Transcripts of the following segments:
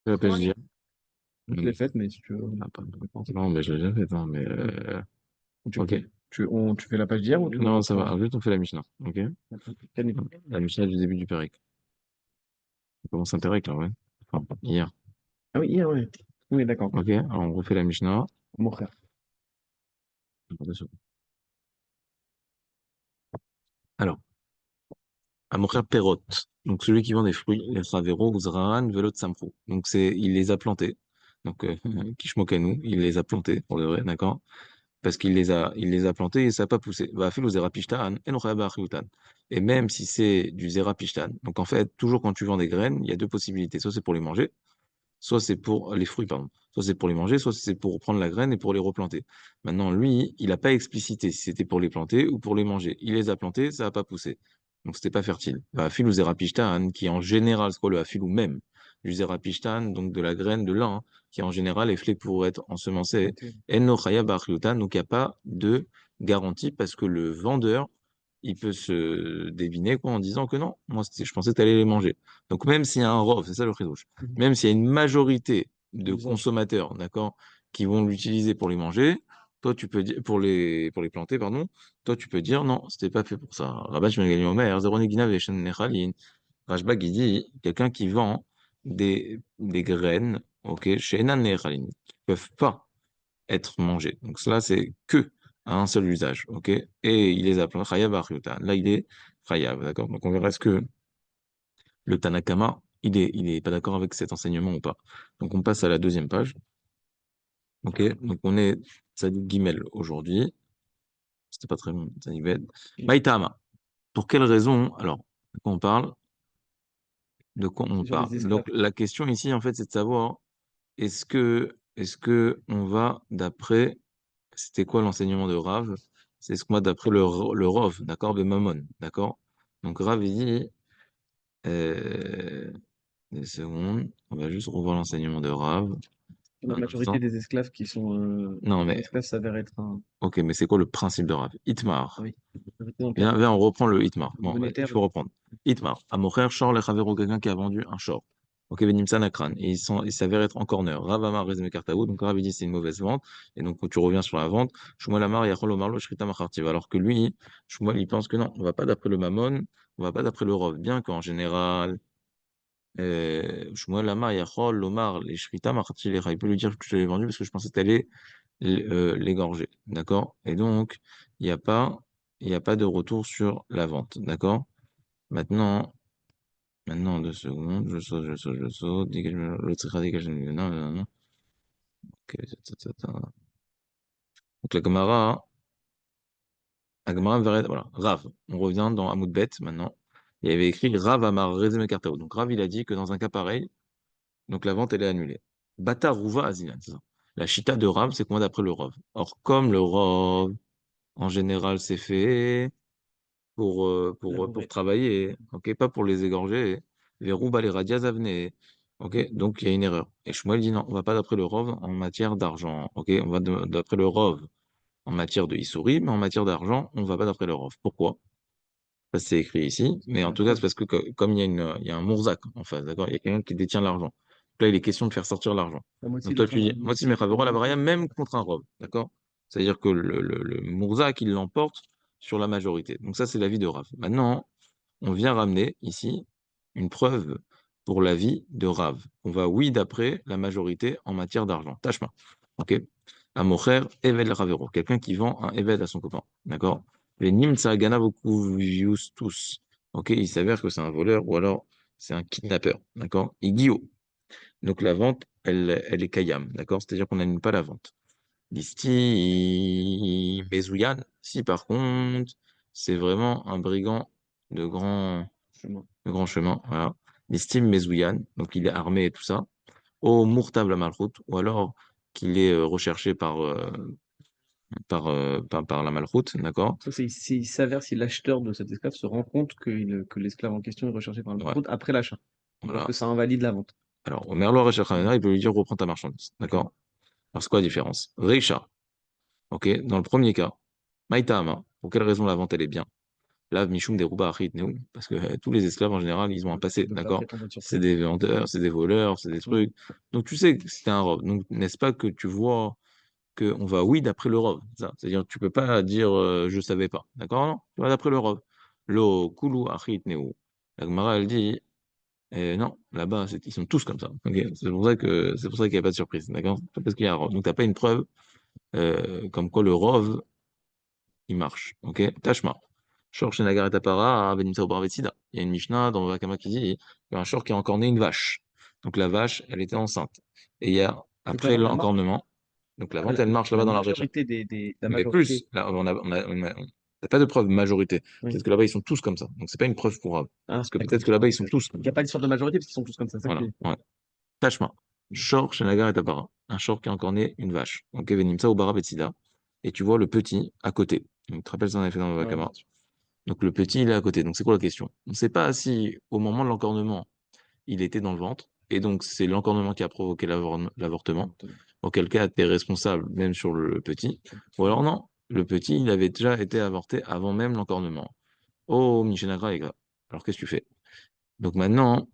Je l'appelle dire. Je l'ai faite, mais si tu veux, Ah, non, mais je l'ai déjà fait, non, mais tu, ok. tu fais la page d'hier ou tu Non, ça reprends? va. Juste, on fait la Mishnah. Ok? Quel livre? La Mishnah du début du Pérec. On commence un Pérec, là, ouais. Enfin, hier. Ah oui, hier, oui. Oui, d'accord. Ok? Alors, on refait la Mishnah. Mon frère. Alors, à mon frère Perrot. Donc, celui qui vend des fruits, les Ravero, Uzrahan, Velot Samprou. Donc, il les a plantés. Donc, Kishmokanu, il les a plantés, pour de vrai, d'accord? Parce qu'il les a plantés et ça n'a pas poussé. Va faire le zerapishtan et non chayabachiyutan. Et même si c'est du zerapishtan, donc en fait, toujours quand tu vends des graines, il y a deux possibilités. Soit c'est pour les manger, soit c'est pour les fruits, pardon. Soit c'est pour les manger, soit c'est pour prendre la graine et pour les replanter. Maintenant, lui, il n'a pas explicité si c'était pour les planter ou pour les manger. Il les a plantés, ça n'a pas poussé. Donc c'était pas fertile. Va Afil ou zerapishtan, qui en général, c'est quoi le afil ou même du zerapishtan, donc de la graine de lin, qui en général est fait pour être ensemencé. Et no chayabachiyutan, donc il n'y a pas de garantie parce que le vendeur, il peut se deviner quoi en disant que non, moi je pensais que tu allais les manger. Donc même s'il y a un rov, c'est ça le chidouche, Mhm. même s'il y a une majorité de L'usage. consommateurs, d'accord, qui vont l'utiliser pour les manger, toi tu peux dire pour les planter, pardon, toi tu peux dire non, c'était pas fait pour ça. Rabat Ben Gali Omer, Zéro Negina Veshen Nechalin. Rashbag il dit quelqu'un qui vend des graines, ok, chez Enan Nechalin, qui peuvent pas être mangées. Donc cela c'est que à un seul usage, ok, et il les appelle Chayav Achyutan. Là il est Chayav, d'accord. Donc on verra est-ce que le Tanakama, il est pas d'accord avec cet enseignement ou pas. Donc on passe à la deuxième page. Ok, donc on est Tzadik Gimel aujourd'hui. C'était pas très long, Tzadik Bet. Maïtama. Pour quelle raison, alors, de quoi on parle? De quoi on C'est sur parle? les Donc esclaves. la question ici, en fait, c'est de savoir est-ce que on va d'après, c'était quoi l'enseignement de Rav? C'est ce qu'on va d'après le Rav, d'accord, de Mammon, d'accord? Donc Rav, il dit, euh, des secondes, on va juste revoir l'enseignement de Rav. La Un majorité instant. des esclaves qui sont Non, des mais, esclaves s'avèrent être un. ok, mais c'est quoi le principe de Rav? Ah Itmar. oui. Majorité dans le Viens, terme viens, on reprend le Itmar. Bon, il monétaire. faut reprendre. Itmar. À mon frère, Shor, le quelqu'un qui a vendu un short. Ok, Benimsan Akran. Et il s'avère être en corner. Rav Amar Rezme Kartaou. Donc, Rav, il dit c'est une mauvaise vente. Et donc, quand tu reviens sur la vente, Shmuel Amar, Yachol Omar Lo, Shrita Machartiv. Alors que lui, Shmuel, il pense que non, on va pas d'après le Mammon, on va pas d'après le Rov. Bien qu'en général, Shmuel Amar, Yachol Omar, les Shrita Machartiv. Il peut lui dire que je te l'ai vendu parce que je pensais que tu allais l'égorger. D'accord? Et donc, il n'y a pas, il n'y a pas de retour sur la vente. D'accord? Maintenant, maintenant, 2 secondes, je saute, dégage, l'autre sera dégagé, non, non, non. Ok, donc la Gemara voilà, Rav, on revient dans Hamoud Bet maintenant. Il y avait écrit Rav Amar Rezeme Kartao. Donc Rav, il a dit que dans un cas pareil, donc la vente, elle est annulée. Bata Rouva Azinan, c'est ça. La chita de Rav, c'est quoi d'après le Rav? Or, comme le Rav, en général, c'est fait pour Labourer. travailler, ok, pas pour les égorger. Verouba les radias avenez. Ok, donc il y a une erreur. Et Shmuel dit non, on va pas d'après le Rov en matière d'argent. Ok, on va d'après le Rov en matière de Issouri, mais en matière d'argent, on va pas d'après le Rov. Pourquoi? Parce que c'est écrit ici, mais en La tout cas, c'est preuve. parce que comme il y a un Mourzak en face, d'accord? Il y a quelqu'un qui détient l'argent. Là, il est question de faire sortir l'argent. La moitié Donc des toi, tu dis, Chachamim. moi, si mes Chavero la Baraya, même contre un Rov, d'accord? C'est-à-dire que le Mourzak, il l'emporte sur la majorité. Donc ça, c'est l'avis de Rav. Maintenant, on vient ramener ici une preuve pour l'avis de Rav. On va, oui, d'après la majorité en matière d'argent. Tashma. OK? Un mocher, Eved Ravero. Quelqu'un qui vend un Eved à son copain. D'accord? Les Nimtsa Gana tous. OK? Il s'avère que c'est un voleur ou alors c'est un kidnappeur. D'accord? Igio. Donc la vente, elle est kayam. D'accord? C'est-à-dire qu'on n'annule pas la vente. Listi Mezouyan, si par contre, c'est vraiment un brigand de grand, Chemin. de grand chemin, voilà. Listi Mezouyan, donc il est armé et tout ça. Au Mourtab la Malchoute, ou alors qu'il est recherché par la Malchoute, d'accord? Ça, c'est s'il s'avère si l'acheteur de cet esclave se rend compte que l'esclave en question est recherché par le Ouais, route après l'achat. Parce que voilà. ça invalide la vente. Alors, au Merlot Recherchanena, il peut lui dire reprends ta marchandise, d'accord? Alors, c'est quoi la différence? Reisha, ok? Dans le premier cas, Maïtama, pour quelle raison la vente elle est bien? Là, Mishum Deruba Achit Neu, parce que tous les esclaves en général, ils ont un passé, Donc d'accord? après, tombe de C'est surprise. des vendeurs, c'est des voleurs, c'est des Mm. trucs. Donc tu sais que c'était un robe. Donc n'est-ce pas que tu vois qu'on va oui d'après le robe, ça. C'est-à-dire tu peux pas dire je savais pas, d'accord? Non, tu vas d'après le robe. Lo Kulu Achit Neu. La Gemara, elle dit non, là-bas, ils sont tous comme ça. Ok. C'est pour ça qu'il n'y a pas de surprise, d'accord? C'est parce qu'il y a un rov. Donc t'as pas une preuve comme quoi le rov il marche. Ok? Tashma. Shor Shenagar et Tapara, Benimsa au Barvetsida. Il y a une Mishnah dans le Vakama qui dit il y a un shor qui a encorné une vache. Donc la vache, elle était enceinte. Et il y a, Donc la après vente, elle marche. l'encornement, donc la Ah, vente, elle marche la là-bas dans la vraie. majorité la Mais majorité. plus, là, t'as pas de preuve majorité. Oui. Peut-être que là-bas, ils sont tous comme ça. Donc c'est pas une preuve pour Rav. Ah, Parce que d'accord. peut-être que là-bas, ils sont tous Il comme n'y ça. a pas d'histoire de majorité parce qu'ils sont tous comme ça, c'est ça que Voilà. tu dis. Ouais. Tashma. Shor Shenagar et Tapara. Un shor qui a encorné une vache. Donc Benimsa au Barvetsida. Et tu vois le petit à côté. Donc, tu te rappelles ça, on avait fait dans le Ouais, Vakama. bien sûr. Donc le petit, il est à côté. Donc c'est quoi la question? On ne sait pas si au moment de l'encornement, il était dans le ventre, et donc c'est l'encornement qui a provoqué l'avortement. Auquel cas, tu es responsable même sur le petit. Ou alors non, le petit, il avait déjà été avorté avant même l'encornement. Oh, Michenagra est grave. Alors qu'est-ce que tu fais? Donc maintenant,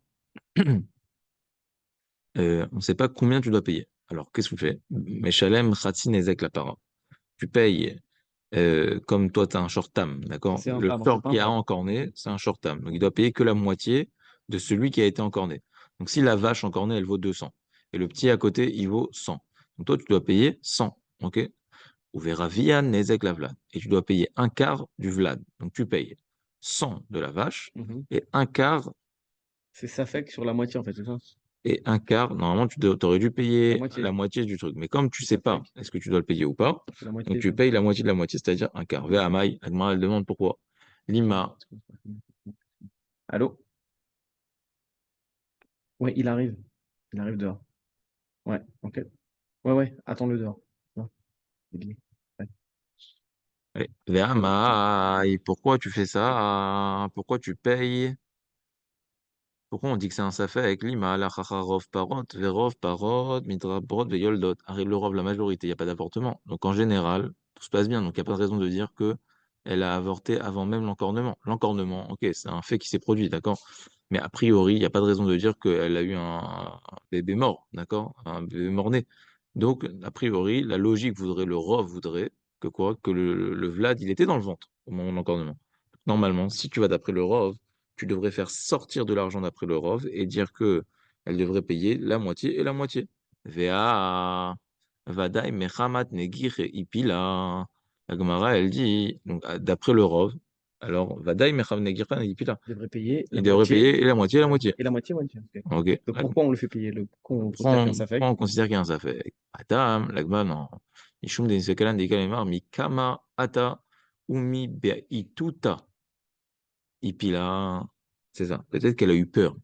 on ne sait pas combien tu dois payer. Alors qu'est-ce que tu fais? Meshalem Khatsin Ezek la para. Tu payes comme toi, tu as un short tam, d'accord? C'est un Le pardon, c'est short pas un qui a pardon. encorné, c'est un short tam. Donc, il doit payer que la moitié de celui qui a été encorné. Donc, si la vache encornée, elle vaut 200, et le petit à côté, il vaut 100. Donc, toi, tu dois payer 100, ok? Ou verra via nezek la vlad. Et tu dois payer un quart du vlad. Donc, tu payes 100 de la vache Mhm. et un quart C'est ça fait que sur la moitié en fait, c'est ça? Normalement, tu aurais dû La payer la moitié. moitié du truc. Mais comme tu C'est sais ça pas, fait est-ce que tu dois le payer ou pas, c'est la donc moitié. tu payes la moitié de la moitié, c'est-à-dire un quart. Ve Amaï, Agmara, elle demande pourquoi. Lima, Allô? Ouais, il arrive. Il arrive dehors. Ouais, ok. Ouais, ouais, attends-le dehors. Ouais, il est- ouais. Ve Amaï, pourquoi tu fais ça? Pourquoi tu payes? Pourquoi on dit que c'est un safek avec Lima, la chacharov parot, verov parot, mitra parot, veyoldot. Arrive le rov, la majorité, il n'y a pas d'avortement. Donc en général, tout se passe bien. Donc il n'y a pas de raison de dire que elle a avorté avant même l'encornement. L'encornement, ok, c'est un fait qui s'est produit, d'accord? Mais a priori, il n'y a pas de raison de dire qu'elle a eu un bébé mort, d'accord? Un bébé mort-né. Donc, a priori, la logique voudrait, le rov voudrait que quoi? Que le Vlad, il était dans le ventre au moment de l'encornement. Normalement, si tu vas d'après le rov, tu devrais faire sortir de l'argent d'après le rov et dire que elle devrait payer la moitié et la moitié. Vea vadai mechamat negir ipila. La Gemara, elle dit, donc d'après le rov, alors vadai mechamat negir ipila. Il devrait payer la Il devrait moitié payer et la moitié. et la moitié, moitié. Ok. Ok. Donc pourquoi on le fait payer? Pourquoi on Pourquoi considère qu'un on, ça pourquoi fait? on considère qu'il y a un safek? Atam, l'agma, non. Ishum den sekalan de kalemar, mi kama ata umi beituta ipila. C'est ça. Peut-être qu'elle a eu peur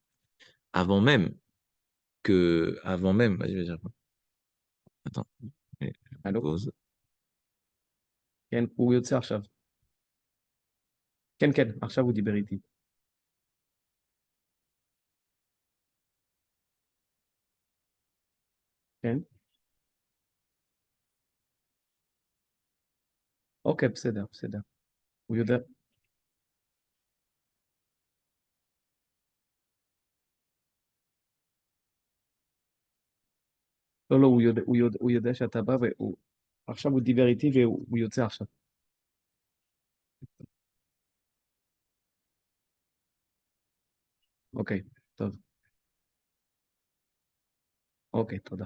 avant même, vas-y, vas-y, attends, je Allô? pause. כן, הוא יוצא עכשיו. כן, כן, עכשיו הוא דיבר איתי. כן? אוקיי, בסדר, בסדר. הוא יודע, לא, לא, הוא יודע שאתה בא והוא... עכשיו הוא דיבר איתי והוא יוצא עכשיו. אוקיי, טוב. אוקיי, תודה.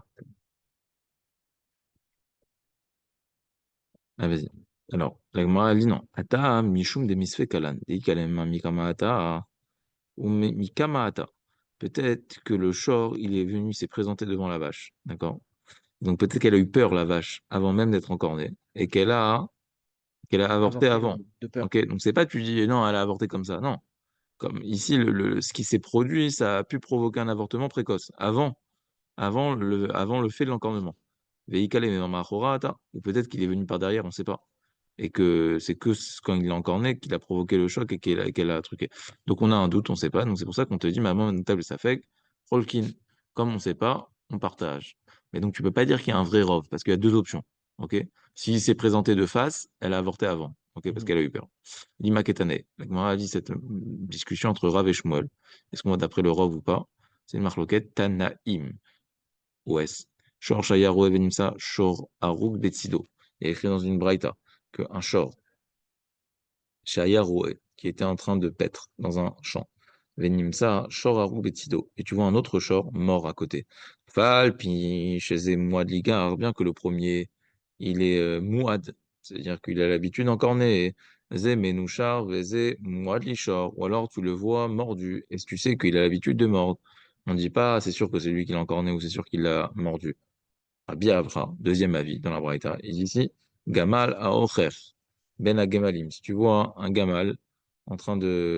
Ah, vas-y. Alors, la Gemara, elle dit non. Ata mishum de misfe kalan. Dei kalem mikama ata ou mikama ata. Peut-être que le shor, il est venu, il s'est présenté devant la vache. D'accord? Donc peut-être qu'elle a eu peur, la vache, avant même d'être encornée. Et qu'elle a avorté Avorté avant. de peur. Ok? Donc c'est pas, tu dis non, elle a avorté comme ça. Non. Comme ici, ce qui s'est produit, ça a pu provoquer un avortement précoce. Avant le fait de l'encornement. Veikale Memamachorata, ou peut-être qu'il est venu par derrière, on ne sait pas. Et que c'est que quand il l'a encorné qu'il a provoqué le choc et qu'elle a truqué. Donc on a un doute, on ne sait pas. Donc c'est pour ça qu'on te dit, maman, notable, ça fait Rolkin. Comme on ne sait pas, on partage. Mais donc tu peux pas dire qu'il y a un vrai rov, parce qu'il y a deux options. Ok? S'il s'est présenté de face, elle a avorté avant. ok, parce Mhm. qu'elle a eu peur. Lima Ketane. La Gemara a dit cette discussion entre Rav et Shmuel. Est-ce qu'on va d'après le Rav ou pas? C'est une marloquette Tanaïm. OS. Shor Shayaru Evenimsa, Shor Aruk Betsido. Il y a écrit dans une braïta qu'un Shor, Shayaru, qui était en train de paître dans un champ. Venimsa, Shor Aruk Betsido. Et tu vois un autre Shor mort à côté. Fal, puis chez Mouad bien que le premier, il est Mouad, c'est-à-dire qu'il a l'habitude d'encorner. Zé Menouchar, Vezé Mouad Lishor. Ou alors tu le vois mordu, et tu sais qu'il a l'habitude de mordre. On ne dit pas, c'est sûr que c'est lui qui l'a encorné ou c'est sûr qu'il l'a mordu. Rabbi Avra, deuxième avis dans la Braïta, il dit ici, Gamal Aocher, Ben Agemalim. Si tu vois un gamal en train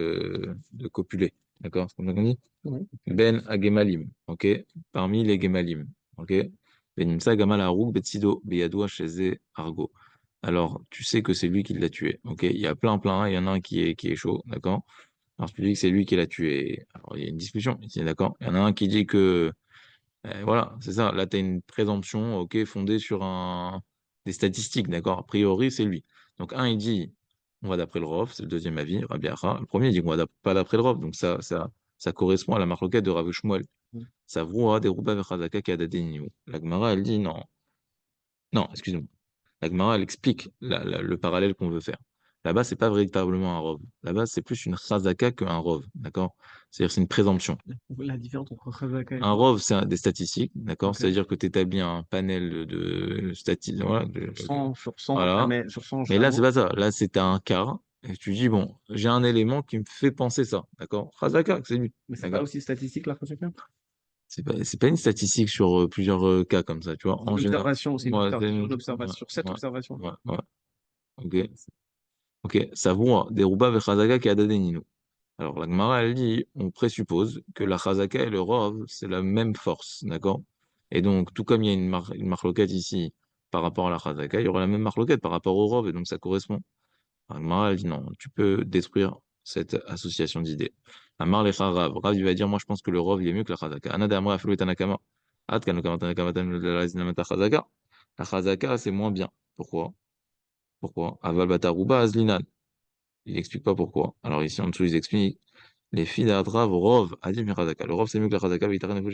de copuler, d'accord? C'est comme ça qu'on dit? Ouais. Ben Agemalim, ok? Parmi les Gemalim, ok? Benimsa Gamal Harouk Betsido, Beyadoua Sheze Argo. Alors, tu sais que c'est lui qui l'a tué, ok? Il y a plein, il y en a un qui est chaud, d'accord? Alors, tu dis que c'est lui qui l'a tué. Alors, il y a une discussion ici, d'accord? Il y en a un qui dit que voilà, c'est ça. Là, tu as une présomption, ok, fondée sur des statistiques, d'accord? A priori, c'est lui. Donc, un, il dit, on va d'après le Rav, c'est le deuxième avis, Rabbi Acha. Le premier, il dit qu'on va pas d'après le Rav. Donc, ça correspond à la marloquette de Rav Shmuel. Mhm. Ça vroua des rouba vechazaka kadadeniu. La Gemara, elle dit non. Non, excuse-moi. La Gemara, elle explique le parallèle qu'on veut faire. Là-bas, c'est pas véritablement un Rav. Là-bas, c'est plus une chazaka qu'un Rav, d'accord? C'est-à-dire, c'est une présomption. La différence entre Khazaka et Un Rov. ROV, c'est des statistiques, d'accord? Ok. C'est-à-dire que tu établis un panel de statistiques, voilà, Sur 100 voilà. sur 100 Mais là, c'est chameaux. pas ça. Là, c'est un cas, et tu dis, bon, j'ai un élément qui me fait penser ça, d'accord? Khazaka, c'est lui, Mais c'est pas d'accord? aussi statistique, la Khazaka? C'est pas une statistique sur plusieurs cas comme ça, tu vois? C'est En une général, observation, c'est une ouais, observation d'observation. ouais, Sur cette ouais, observation. ouais, ok. Ok, ça vaut des Rouba ve Khazaka qui a Nino. Alors, la Gemara, elle dit, on présuppose que la Chazaka et le Rov, c'est la même force, d'accord? Et donc, tout comme il y a une marloquette ici par rapport à la Chazaka, il y aura la même marloquette par rapport au Rov, et donc ça correspond. La Gemara, elle dit non, tu peux détruire cette association d'idées. Amar le Rav, Rav, il va dire, moi je pense que le Rov, il est mieux que la Chazaka. Anada Amra Aflu et Tanakama. At Kanukama Tanakama la Zinamata Chazaka. La Chazaka, c'est moins bien. Pourquoi? Pourquoi? Aval Bataruba Azlinan. Il explique pas pourquoi. Alors ici, en dessous, ils expliquent. Les filles d'Adrav, Rov, a dit Mirazaka. Le Rov, c'est mieux que la Chazaka.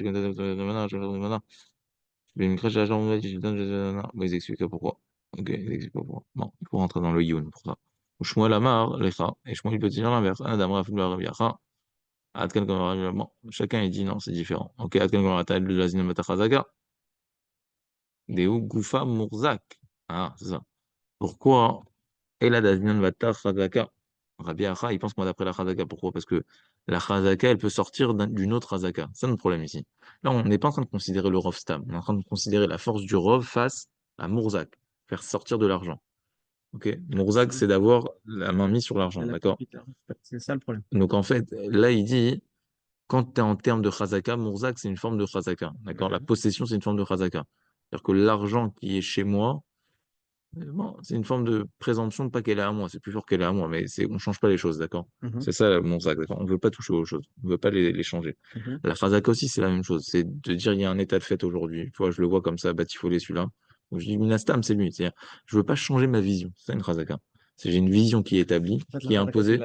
Bon, ils expliquent pourquoi. Ok, ils expliquent pourquoi. Bon, il faut rentrer dans le Yun pour ça. Shmuel Amar, Lecha. Et Shmuel, il peut dire l'inverse. Adam Rafil Rabbi Acha. Adkan Kamar, bon, chacun, il dit non, c'est différent. Ok, Adkan Kamar, Ta'al, le Lazina Mata Chazaka. Deu Gufa Murzak. Ah, c'est ça. Pourquoi? Et là, Daznan Vata Chazaka. Rabbi Acha, il pense moi d'après la Chazaka. Pourquoi? Parce que la Chazaka, elle peut sortir d'une autre Chazaka. C'est notre problème ici. Là, on n'est pas en train de considérer le Rov Stam. On est en train de considérer la force du Rov face à Mourzak. Faire sortir de l'argent. Ok? Mourzak, c'est d'avoir la main mise sur l'argent. La D'accord? capitale. C'est ça le problème. Donc, en fait, là, il dit, quand tu es en termes de Chazaka, Mourzak, c'est une forme de Chazaka. D'accord? La Mhm. possession, c'est une forme de Chazaka. C'est-à-dire que l'argent qui est chez moi, bon, c'est une forme de présomption de pas qu'elle est à moi, c'est plus fort qu'elle est à moi, mais on change pas les choses, d'accord? Mhm. C'est ça mon sac, d'accord? On veut pas toucher aux choses, on veut pas les changer. Mhm. La Khazaka aussi, c'est la même chose, c'est de dire il y a un état de fait aujourd'hui. Tu vois, je le vois comme ça, batifolé celui-là. Donc je dis Minastam, c'est lui. C'est-à-dire, je veux pas changer ma vision. C'est ça une Khazaka. C'est j'ai une vision qui est établie, En fait, la qui est Khazaka, c'est imposée.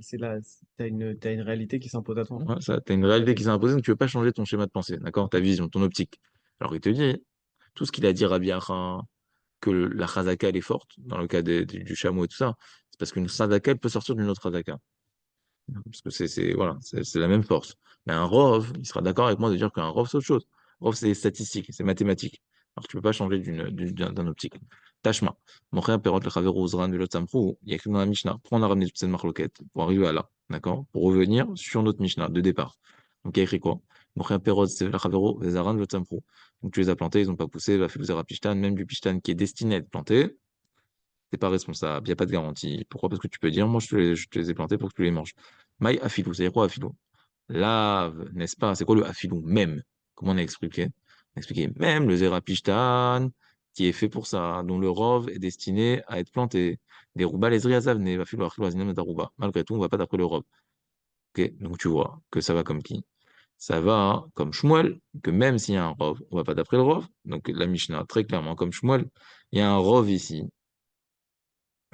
t'as une réalité qui s'impose à toi. Ouais, ça, t'as une réalité qui s'est imposée, donc tu veux pas changer ton schéma de pensée, d'accord? Ta vision, ton optique. Alors il te dit, tout ce qu'il a dit Rabbi Acha, que la Khazaka elle est forte, dans le cas du chameau et tout ça, c'est parce qu'une Khazaka elle peut sortir d'une autre Khazaka. Parce que voilà, c'est la même force. Mais un Rov, il sera d'accord avec moi de dire qu'un Rov c'est autre chose. Rov c'est statistique, c'est mathématique. Alors tu peux pas changer d'un optique. Tashma. Mon frère Perrot le Chaver Ozran de l'autre il y a écrit dans la Mishnah. Pourquoi on a ramené toute cette marloquette pour arriver à là, d'accord? Pour revenir sur notre Mishnah de départ. Donc il y a écrit quoi? Mon frère Perrot, c'est le Chavero, Zaran de l'autre Donc tu les as plantés, ils n'ont pas poussé, va faire Pishtan, même du Pishtan qui est destiné à être planté, t'es pas responsable, il n'y a pas de garantie. Pourquoi? Parce que tu peux dire, moi je te les ai plantés pour que tu les manges. Maï afilou, c'est quoi afilou? Lave, n'est-ce pas? C'est quoi le afilou? Même. Comment on a expliqué? On a expliqué même le Zerapishtan, qui est fait pour ça, dont le rov est destiné à être planté. Des rouba les zriazavne, afilou achilou azinem et arouba. Malgré tout, on va pas d'après le rov. Ok? Donc tu vois que ça va comme qui? Ça va hein, comme Shmuel, que même s'il y a un rov, on va pas d'après le rov. Donc la Mishnah, très clairement, comme Shmuel, il y a un rov ici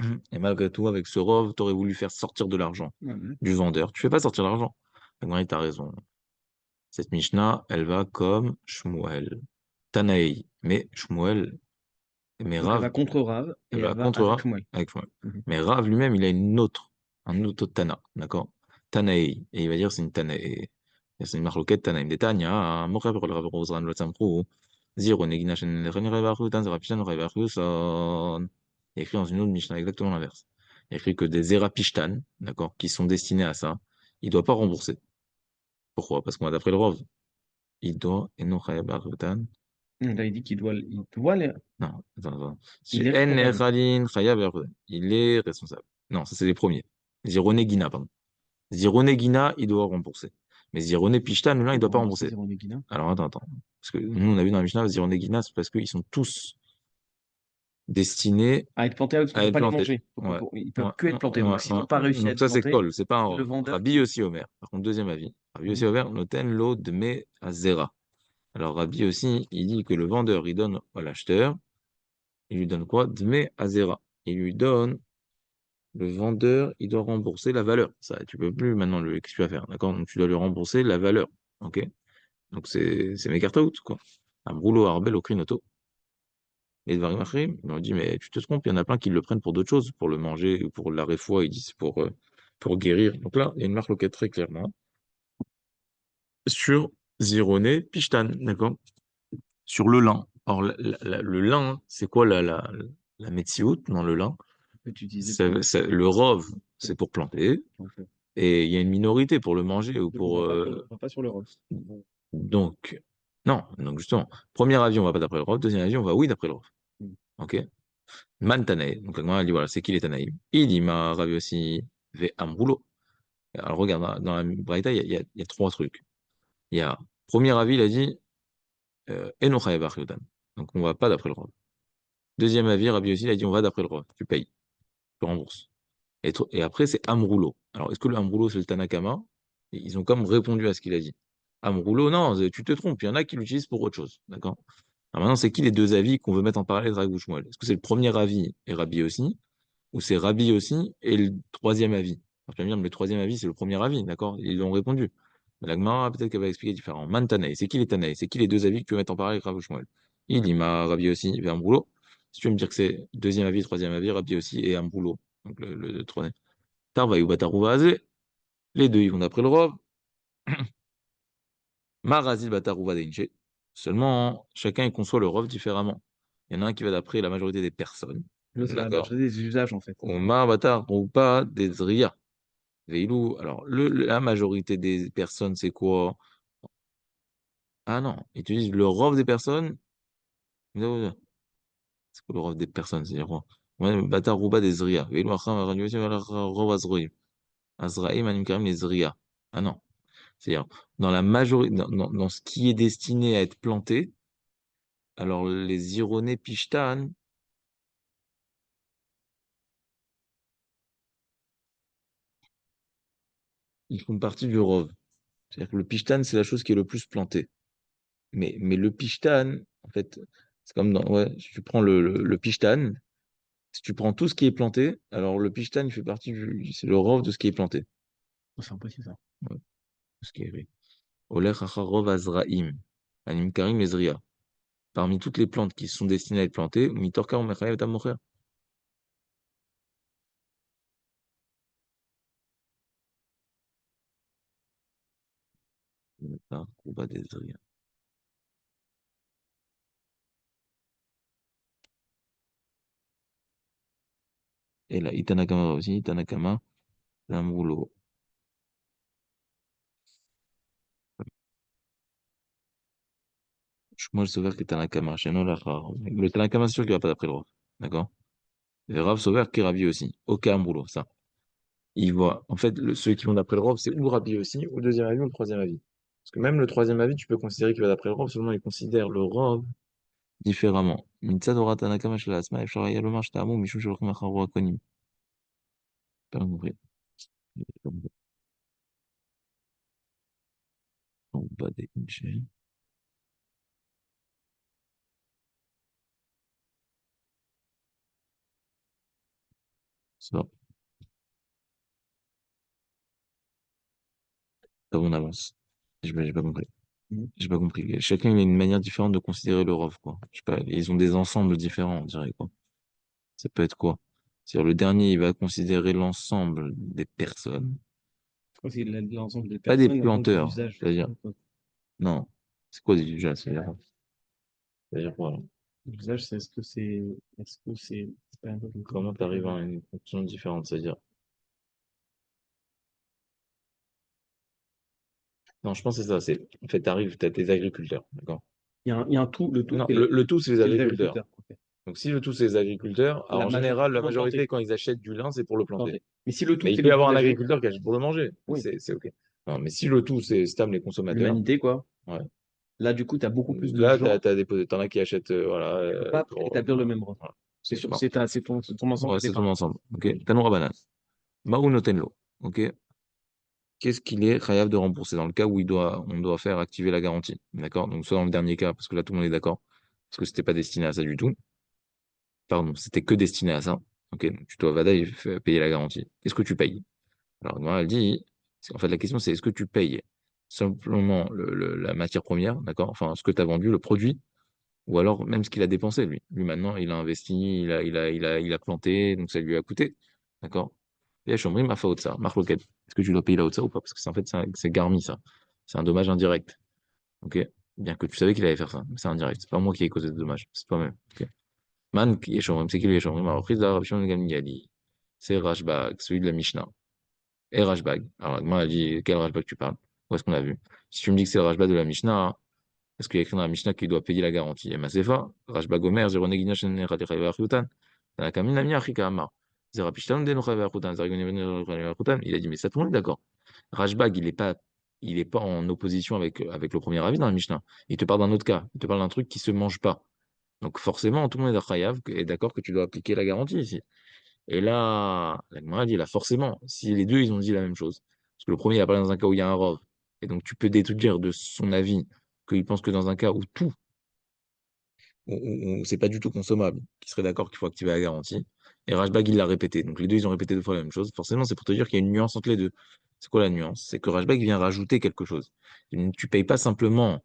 Et malgré tout, avec ce rov, tu aurais voulu faire sortir de l'argent Ouais. du vendeur. Tu fais pas sortir l'argent. Donc, tu as raison. Cette Mishnah, elle va comme Shmuel. Tanaï. Mais Shmuel, mais Donc elle va Rav, contre Rav elle et elle va va contre avec Rav, Shmuel. avec Shmuel. Mhm. Mais Rav lui-même, il a un autre Tana, d'accord? Tanaï. Et il va dire c'est une Tanaï. C'est une marloquette Tanaïm. Des Tanya, Mocha, pour le Rav Rozran, le Tsamprou, Ziro, Negina, Shen, Ren, Revachu, Tan, Zerapishan, Revachu, Son. Il y a écrit dans une autre Mishnah exactement l'inverse. Il y a écrit que des Zerapishtan, d'accord, qui sont destinés à ça, il ne doit pas rembourser. Pourquoi? Parce qu'on va d'après le Rav, il doit, et non, Là, il dit qu'il doit les... non, attends, attends. Il est En responsable. Khalin, Chayav Yarden. Il est responsable. Non, ça c'est les premiers. Zirone Gina, pardon. Zirone Gina, il doit rembourser. Mais Zirone Pishtan, là, il Il ne doit doit pas rembourser rembourser. Zéro Negina. Alors attends, attends. Parce que nous, on a vu dans la Mishnah, Zirone Gina, c'est parce qu'ils sont tous destinés À être planté parce qu'ils à ne peuvent être pas les plantés. manger. Ouais. Ils Ouais, peuvent que être plantés. Donc s'ils n'ont pas réussi à Donc être ça, c'est plantés, Kol, c'est pas c'est le un vendeur Rabbi qui... aussi Omer. Par contre, deuxième avis. Rabbi Mhm. aussi Omer, noten lo dme azera. Alors Rabbi aussi, il dit que le vendeur, il donne à l'acheteur, il lui donne quoi? Dme azera. Il lui donne le vendeur, il doit rembourser la valeur. Ça, tu peux plus maintenant le qu'est-ce que tu vas faire, d'accord? Donc tu dois lui rembourser la valeur, ok? Donc c'est mes cartes out, quoi. Un rouleau arbel au crinoto. Et Dvarim Achrim, ils m'ont dit, mais tu te trompes, il y en a plein qui le prennent pour d'autres choses, pour le manger ou pour la réfoua, ils disent pour guérir. Donc là, il y a une marque loquette très clairement sur Zironé Pishtan, d'accord? Sur le lin. Alors, le lin, c'est quoi la metsiout dans le lin? On peut utiliser pour Le rove, c'est pour planter. planter. Et il y a une minorité pour le manger ou Donc on pour. va pas, on va pas sur l'Europe. Donc, non, donc justement, premier avis, on va pas d'après le Rav, deuxième avis, on va oui d'après le Rav. Mhm. Ok? Man Tanaï. Donc, la Gemara, elle dit voilà, c'est qui les Tanaïm? Il dit ma Ravi aussi, ve Amroulo. Alors, regarde, dans la Braïta, il y a trois trucs. Il y a, premier avis, il a dit, Enochaye Bar Yodan. Donc, on va pas d'après le Rav. Deuxième avis, Rabbi aussi, il a dit, on va d'après le Rav. Tu payes, tu rembourses. Et après, c'est Amroulo. Alors, est-ce que le Amroulo, c'est le Tanakama? Et ils ont comme répondu à ce qu'il a dit. Amroulo, non, tu te trompes. Il y en a qui l'utilisent pour autre chose. D'accord? Alors maintenant, c'est qui les deux avis qu'on veut mettre en parallèle de Rav Shmuel? Est-ce que c'est le premier avis et Rabbi aussi? Ou c'est Rabbi aussi et le troisième avis? Alors, tu vas me dire, mais le troisième avis, c'est le premier avis. D'accord? Ils ont répondu. Mais la Gemara, peut-être qu'elle va expliquer différent. Man Tanaï, c'est qui les Tanaï? C'est qui les deux avis que tu veux mettre en parallèle avec Rav Shmuel? Il dit, ma Rabbi aussi, et Amroulo. Si tu veux me dire que c'est deuxième avis, troisième avis, Rabbi aussi et Amroulo. Donc le troisième. Tarvaï ou Batarouva Azé, les deux, ils vont d'après le Rov. Marazil Batarouva Deinche. Seulement, chacun il conçoit le Rov différemment. Il y en a un qui va d'après la majorité des personnes. Là, c'est la D'accord. majorité des usages, en fait. Ou Mar Batarouva des Zria. Veilou. Alors, la majorité des personnes, c'est quoi? Ah non, ils utilisent le Rov des personnes. C'est quoi le Rov des personnes? C'est-à-dire quoi? Ouais, Batarouva des Zria. Veilou Acham, Rov Azroim. Azraïm, Anim Karim, les Zria. Ah non. C'est-à-dire, dans la majorité, dans ce qui est destiné à être planté, alors les ironés Pishtan, ils font partie du Rov. C'est-à-dire que le Pishtan, c'est la chose qui est le plus plantée. Mais le Pishtan, en fait, c'est comme dans, ouais, si tu prends le Pishtan, si tu prends tout ce qui est planté, alors le Pishtan, il fait partie c'est le Rov de ce qui est planté. Oh, c'est impossible, ça. Ouais, ce qui est vrai. Oler Rov Azraim, Anim Karim Ezria. Parmi toutes les plantes qui sont destinées à être plantées, Mitorka ou Mechayev Tamocher. Tarouba des Zria. Et là, Itanakama aussi, Itanakama, Lamroulo. Moi, je sauver que Tanakama, Sheno Lachar. Le Tanakama, c'est sûr qu'il va pas d'après le Rav. D'accord? Et Rav Sauver qui est Rabbi aussi. Ok, Amroulo, ça. Il voit. En fait, ceux qui vont d'après le Rav, c'est ou Rabbi aussi, ou le deuxième avis, ou le troisième avis. Parce que même le troisième avis, tu peux considérer qu'il va d'après le Rav, seulement il considère le Rav différemment. Mitzadora Tanakama Shel Asma, Efshara Yalomar Shtamu, Mishum Sholchim Acharu Akonim. Pas compris. On va déclencher. Ça, ça, on avance. J'ai pas compris. Mhm. J'ai pas compris. Chacun il a une manière différente de considérer le rov, quoi. Je sais pas, ils ont des ensembles différents, on dirait, quoi. Ça peut être quoi? C'est-à-dire, le dernier, il va considérer l'ensemble des personnes, Je crois que c'est l'ensemble des pas des personnes et donc des planteurs. usages. C'est-à-dire, non. C'est quoi des usages? C'est-à-dire quoi, là? L'usage, c'est c'est pas un peu Comment tu arrives à une conclusion différente? C'est-à-dire, non, je pense que c'est ça. En fait, t'arrives, t'as tes agriculteurs, d'accord? il y a un tout, le tout, Non, le tout, c'est les c'est les agriculteurs. agriculteurs. Ok. Donc, si le tout, c'est les agriculteurs, alors La en général, majorité la vont planter. majorité, quand ils achètent du lin, c'est pour le planter. Planter. Mais si le tout, Mais il c'est peut y les avoir un usagers, agriculteur qui achète pour le manger. oui, C'est OK. Non, mais si le tout, c'est stable les consommateurs, l'humanité, quoi. ouais. Là, du coup, tu as beaucoup plus de Là, gens. t'en as qui achètent, voilà, Tu peux pas établir le voilà, même ordre. voilà. C'est Ok, bon. c'est ton ensemble Ouais, qui c'est tout départ. ensemble. Ok. Tanoura banane. Mao no tenlo. Ok. Qu'est-ce qu'il est capable de rembourser dans le cas où on doit faire activer la garantie. D'accord? Donc, soit dans le dernier cas, parce que là, tout le monde est d'accord, parce que c'était pas destiné à ça du tout. Pardon, c'était que destiné à ça. Ok. Donc, tu dois Vada payer la garantie. Qu'est-ce que tu payes? Alors, moi, elle dit, en fait, la question, c'est est-ce que tu payes simplement la matière première, d'accord? Enfin, ce que tu as vendu, le produit, ou alors même ce qu'il a dépensé, lui. Lui, maintenant, il a investi, il a planté, donc ça lui a coûté. D'accord? Et Chambry m'a fait ça, Marc Loquet. Est-ce que tu dois payer la haute ça ou pas? Parce que en fait, c'est Garmi, ça. C'est un dommage indirect. Ok? Bien que tu savais qu'il allait faire ça. Mais c'est indirect. C'est pas moi qui ai causé ce dommage. C'est toi-même. Ok? Man, qui est Chambry, c'est qui lui est Chambry? Ma reprise de la Rabbi Shimon ben Gamliel. C'est Rashbag, celui de la Mishnah. Et Rashbag. Alors, moi, elle dit, quel Rashbag tu parles? Où est-ce qu'on a vu? Si tu me dis que c'est le Rashbag de la Mishnah, parce qu'il y a écrit dans la Mishnah qu'il doit payer la garantie. Et Masefa, Rashba Gomer, Zerone Ginashen Radichaïva Achutan, Tanakamin Nami Achika Amar. Zerapishtan Den Chayva Achutan, Achutan. Il a dit, mais ça, tout le monde est d'accord. Rashbag, il est pas en opposition avec le premier avis dans la Mishnah. Il te parle d'un autre cas. Il te parle d'un truc qui se mange pas. Donc, forcément, tout le monde est d'accord que tu dois appliquer la garantie ici. Et là, la Gemara dit là, forcément, si les deux, ils ont dit la même chose. Parce que le premier, il a parlé dans un cas où il y a un rov. Et donc, tu peux déduire de son avis qu'il pense que dans un cas où tout, où c'est pas du tout consommable, qu'il serait d'accord qu'il faut activer la garantie. Et Rajbag, il l'a répété. Donc, les deux, ils ont répété deux fois la même chose. Forcément, c'est pour te dire qu'il y a une nuance entre les deux. C'est quoi la nuance? C'est que Rajbag vient rajouter quelque chose. Tu payes pas simplement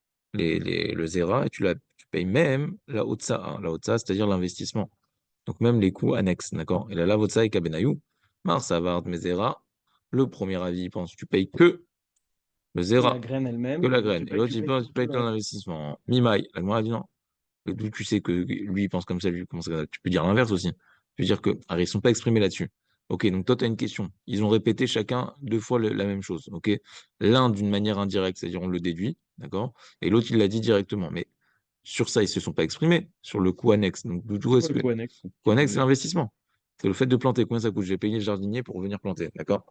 le Zera, et tu payes même la Otsa, hein. La Otsa, c'est-à-dire l'investissement. Donc même les coûts annexes, d'accord? Et la Lavotsa et Kabenayou, Mars, Avard, Mezera, le premier avis, il pense, tu payes que le Que la Zera, graine que elle-même, et la l'autre, graine. Et l'autre, tu payes tu tout payes ton le. investissement. Mimaï, la Gemara dit non. Et d'où tu sais que lui, il pense comme ça, lui, comment ça, tu peux dire l'inverse aussi. Tu peux dire que, alors, ils sont pas exprimés là-dessus. Ok, donc toi, tu as une question. Ils ont répété chacun deux fois la même chose. Ok, l'un d'une manière indirecte, c'est-à-dire on le déduit, d'accord? Et l'autre, il l'a dit directement. Mais sur ça, ils se sont pas exprimés, sur le coût annexe. Donc, d'où C'est quoi est-ce le que coût annexe? coût annexe, c'est l'investissement. C'est le fait de planter. Combien ça coûte? J'ai payé le jardinier pour venir planter. D'accord?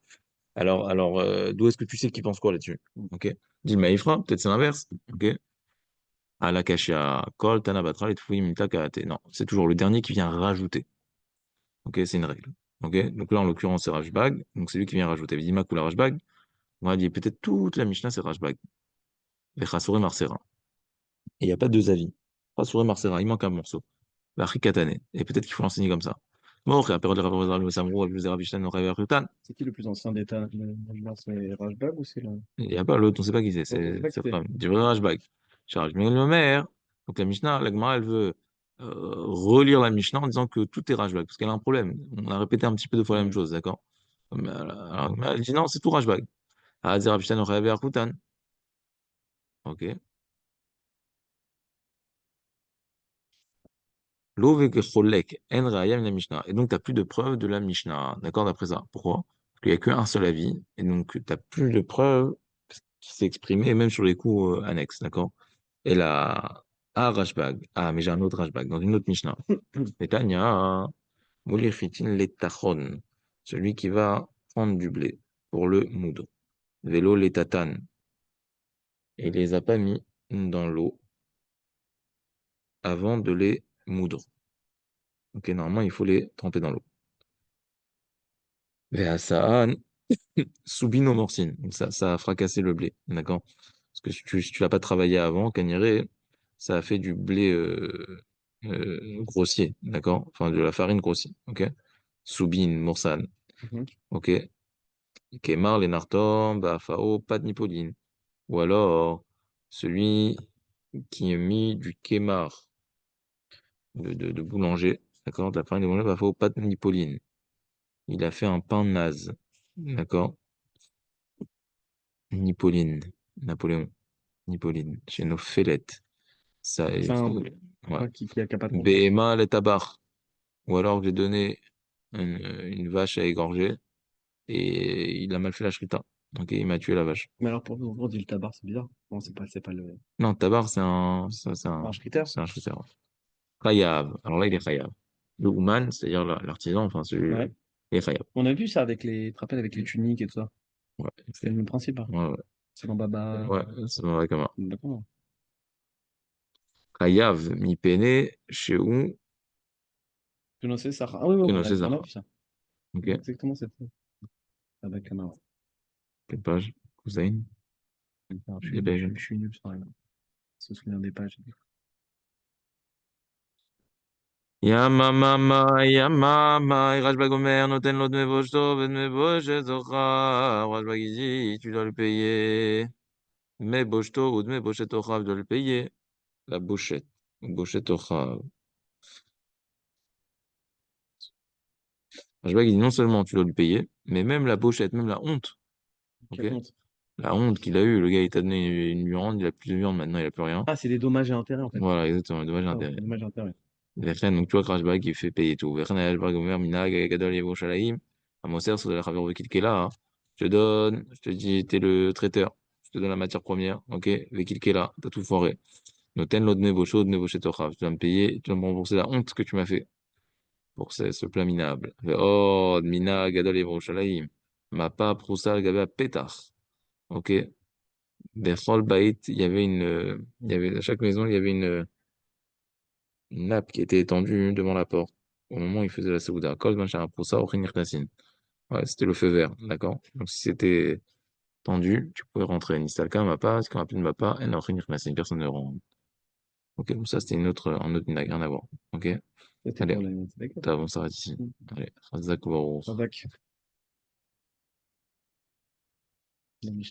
D'où est-ce que tu sais qu'il pense quoi là-dessus? Ok? Dis le maïfra, peut-être c'est l'inverse. Ok? Alakashia, kol, tanabatra, et tfouim, takaate. Non, c'est toujours le dernier qui vient rajouter. Ok? C'est une règle. Ok? Donc là, en l'occurrence, c'est Rajbag. Donc c'est lui qui vient rajouter. Vidimak ou la Rajbag. On va dire peut-être toute la Mishnah, c'est Rajbag. Vechasure Marcera. Et il n'y a pas deux avis. Chasure Marcera, il manque un morceau. Katane. Et peut-être qu'il faut l'enseigner comme ça. Bon, après, le Samrou, le Zerabishtan, le Reverkutan. C'est qui le plus ancien d'État? C'est Rajbag ou c'est le. Il n'y a pas l'autre, on ne sait pas qui c'est. L'autre, on sait pas qui C'est c'est. Frame. Du vrai Rashbag. Charge mais le maire. Donc la Mishnah, la Gemara, elle veut relire la Mishnah en disant que tout est Rashbag. Parce qu'elle a un problème. On a répété un petit peu deux fois la même Ouais. chose, d'accord? Mais elle dit non, c'est tout Rashbag. Ah, Zerabishtan, le Reverkutan. Ok. Cholek, en raya la Mishnah. Et donc, tu n'as plus de preuves de la Mishnah. D'accord, d'après ça. Pourquoi? Parce qu'il n'y a qu'un seul avis. Et donc, tu n'as plus de preuves qui s'est exprimé, même sur les coûts annexes. D'accord? Et là, ah, Rashbag. Ah, mais j'ai un autre Rashbag dans une autre Mishnah. Et Tanya, Moulichitin letachon. Celui qui va prendre du blé pour le moudre. Vélo les tatanes. Et il les a pas mis dans l'eau avant de les moudre. Ok, normalement, il faut les tremper dans l'eau. Ve'asaan Soubino Morsine. Donc ça a fracassé le blé. D'accord? Parce que si tu l'as pas travaillé avant, Caniré, ça a fait du blé grossier. D'accord? Enfin, de la farine grossière. Ok? Soubin, Morsal. Mhm. Ok. Kemar, Lenartor, Bafao, pas de Nippoline. Ou alors, celui qui a mis du Kemar de boulanger. D'accord? De la farine de boulanger, Bafao, pas de Nippoline. Il a fait un pain naze. D'accord? Nippoline. Napoléon. Nippoline. Chez nos Fellettes. Ça, C'est un ouais. pain qui a pas trop. BMA, les tabar. Ou alors, j'ai donné une vache à égorger et il a mal fait la shrita. Donc, il m'a tué la vache. Mais alors pourquoi on dit le tabar, c'est bizarre. Non, c'est pas le. Non, tabar, Un schritter. c'est un shrita. Chayav. Alors là, il est chayav. Le Ouman, c'est-à-dire l'artisan, enfin, celui, Ouais. il est chayav. On a vu ça avec les, tu te rappelles, avec les tuniques et tout ça. Ouais, C'est le même principe, hein. ouais, ouais. C'est dans Baba. Ouais, c'est vrai comme ça. D'accord. Chayav, mi pene, chez où, Prononcé Sarah. Ah oui, oui, que oui, no on a César. vu ça. Ok, Exactement cette avec Kamara. quelle page? Hussein, Alors, des pages. je suis nul sur rien. Se souvenir des pages. Yamama, Yamama, Rajba Gomer, noten l'autre me boshto, ben me boshe zocha, Rajba Gizi, tu dois le payer. Me boshto ou de me boshe tocha, tu dois le payer. La bochette. Bochette tocha. Rajba dit non seulement tu dois le payer, mais même la bochette, même la honte. Ok? Quelle honte. La honte qu'il a eue, le gars il t'a donné une viande, il a plus de viande, maintenant il a plus rien. Ah, c'est des dommages et intérêts en fait. Voilà, exactement, dommage D'accord, intérêt. des dommages et intérêts. Vechen, donc tu vois, Crashback, il fait payer tout. Vechen, Ashbag, Omer, Minag, Gadol, Yevo, Shalaim. À mon cerf, sur la Chaver Vekilkela, hein. Je te donne, je te dis, t'es le traiteur. Je te donne la matière première, ok? Vekilkela, t'as tout foiré. Noten, l'autre nebo chaud, nebo chetocha. Tu vas me payer, tu vas me rembourser la honte que tu m'as fait pour ce plat minable. Oh, Mina, Gadol, Yevo, Shalaim. Ma pas, Proussal, Gabé, Pétard. Ok? Bechol, Baït, il y avait, à chaque maison, il y avait une nappe qui était étendue devant la porte au moment où il faisait la Seouda. Kol Machar pour ça, Ochin Irtasin. Ouais, c'était le feu vert, d'accord? Donc si c'était tendu, tu pouvais rentrer. Nistalka, Mappa, si on a plus de Mappa, elle n'a Ochin Irtasin, personne ne rentre. Ok, donc ça c'était un autre minag, rien à voir. Ok? C'était Allez, pour les. D'accord. t'as bon, ça s'arrête ici. Allez, Razak Baruch. Radak.